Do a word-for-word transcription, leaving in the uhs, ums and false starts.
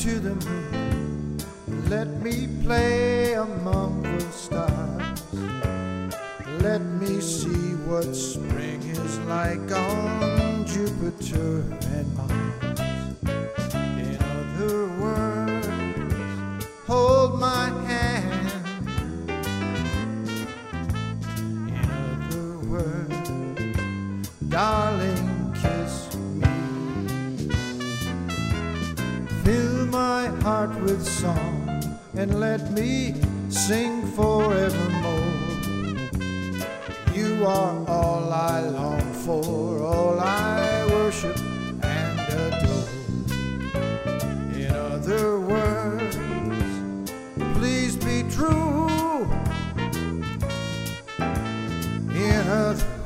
to the moon. Let me play among the stars. Let me see what spring is like on Jupiter and Mars. In other words, hold my hand. In other words, darling, kiss me. Fill my heart with song and let me sing forevermore. You are all I long for, all I worship and adore. In other words, please be true. In other